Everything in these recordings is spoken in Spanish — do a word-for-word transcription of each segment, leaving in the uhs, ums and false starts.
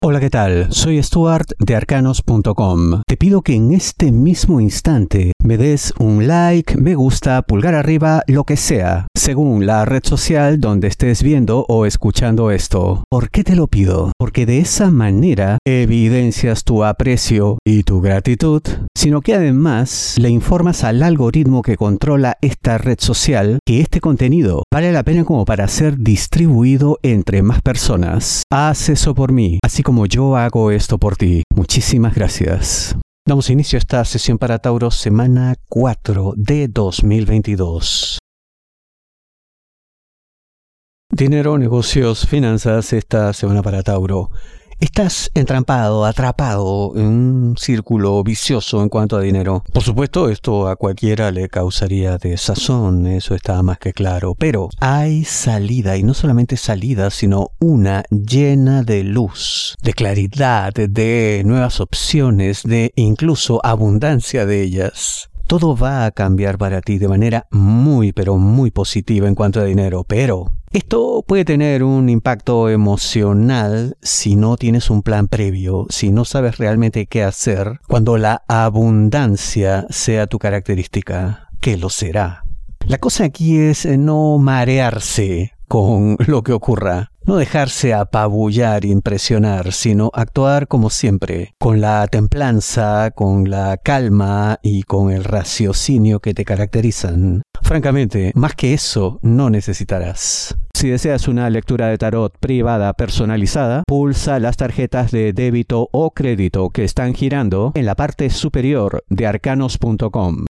Hola, ¿qué tal? Soy Stuart de arcanos punto com. Te pido que en este mismo instante me des un like, me gusta, pulgar arriba, lo que sea, según la red social donde estés viendo o escuchando esto. ¿Por qué te lo pido? Porque de esa manera evidencias tu aprecio y tu gratitud, sino que además le informas al algoritmo que controla esta red social que este contenido vale la pena como para ser distribuido entre más personas. Haz eso por mí, así como yo hago esto por ti. Muchísimas gracias. Damos inicio a esta sesión para Tauro, semana cuatro de dos mil veintidós. Dinero, negocios, finanzas, esta semana para Tauro. Estás entrampado, atrapado en un círculo vicioso en cuanto a dinero. Por supuesto, esto a cualquiera le causaría desazón, eso está más que claro. Pero hay salida, y no solamente salida, sino una llena de luz, de claridad, de nuevas opciones, de incluso abundancia de ellas. Todo va a cambiar para ti de manera muy, pero muy positiva en cuanto a dinero, pero esto puede tener un impacto emocional si no tienes un plan previo, si no sabes realmente qué hacer cuando la abundancia sea tu característica, que lo será. La cosa aquí es no marearse con lo que ocurra. No dejarse apabullar, impresionar, sino actuar como siempre, con la templanza, con la calma y con el raciocinio que te caracterizan. Francamente, más que eso, no necesitarás. Si deseas una lectura de tarot privada personalizada, pulsa las tarjetas de débito o crédito que están girando en la parte superior de arcanos punto com.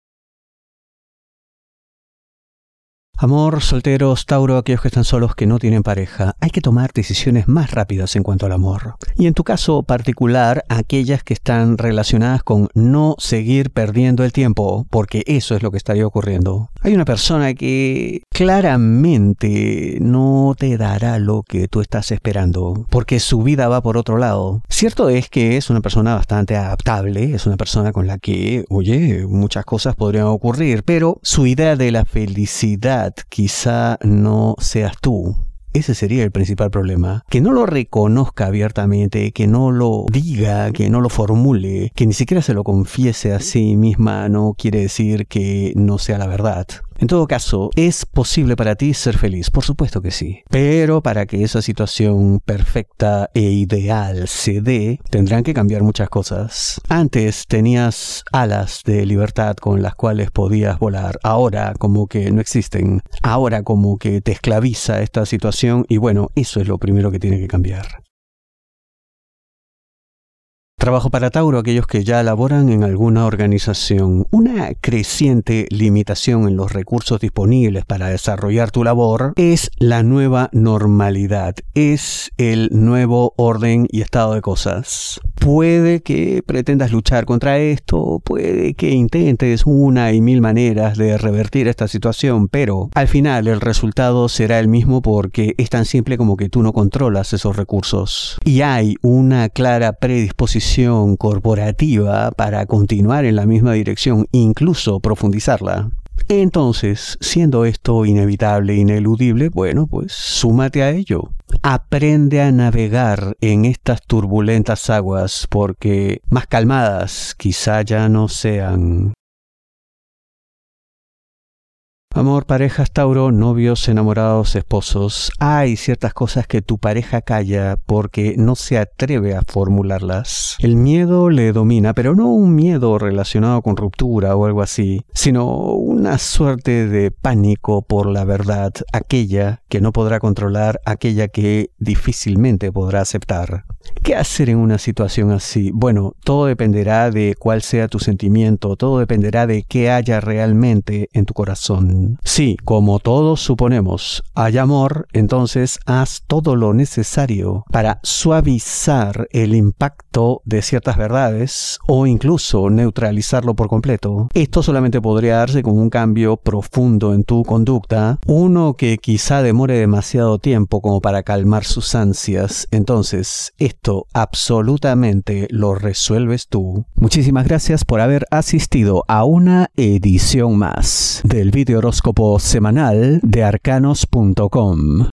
Amor, solteros, Tauro, aquellos que están solos, que no tienen pareja, hay que tomar decisiones más rápidas en cuanto al amor. Y en tu caso particular, aquellas que están relacionadas con no seguir perdiendo el tiempo, porque eso es lo que estaría ocurriendo. Hay una persona que claramente no te dará lo que tú estás esperando, porque su vida va por otro lado. Cierto es que es una persona bastante adaptable, es una persona con la que, oye, muchas cosas podrían ocurrir, pero su idea de la felicidad quizá no seas tú. Ese sería el principal problema. Que no lo reconozca abiertamente, que no lo diga, que no lo formule, que ni siquiera se lo confiese a sí misma, no quiere decir que no sea la verdad. En todo caso, ¿es posible para ti ser feliz? Por supuesto que sí. Pero para que esa situación perfecta e ideal se dé, tendrán que cambiar muchas cosas. Antes tenías alas de libertad con las cuales podías volar. Ahora como que no existen. Ahora como que te esclaviza esta situación y bueno, eso es lo primero que tiene que cambiar. Trabajo para Tauro, aquellos que ya laboran en alguna organización. Una creciente limitación en los recursos disponibles para desarrollar tu labor es la nueva normalidad, es el nuevo orden y estado de cosas. Puede que pretendas luchar contra esto, puede que intentes una y mil maneras de revertir esta situación, pero al final el resultado será el mismo porque es tan simple como que tú no controlas esos recursos. Y hay una clara predisposición corporativa para continuar en la misma dirección, incluso profundizarla. Entonces, siendo esto inevitable e ineludible, bueno, pues súmate a ello. Aprende a navegar en estas turbulentas aguas porque más calmadas quizá ya no sean. Amor, parejas, Tauro, novios, enamorados, esposos. Hay ciertas cosas que tu pareja calla porque no se atreve a formularlas. El miedo le domina, pero no un miedo relacionado con ruptura o algo así, sino una suerte de pánico por la verdad, aquella que no podrá controlar, aquella que difícilmente podrá aceptar. ¿Qué hacer en una situación así? Bueno, todo dependerá de cuál sea tu sentimiento, todo dependerá de qué haya realmente en tu corazón. Sí, como todos suponemos, hay amor, entonces haz todo lo necesario para suavizar el impacto de ciertas verdades o incluso neutralizarlo por completo. Esto solamente podría darse con un cambio profundo en tu conducta, uno que quizá demore demasiado tiempo como para calmar sus ansias. Entonces, esto absolutamente lo resuelves tú. Muchísimas gracias por haber asistido a una edición más del video horóscopo semanal de arcanos punto com.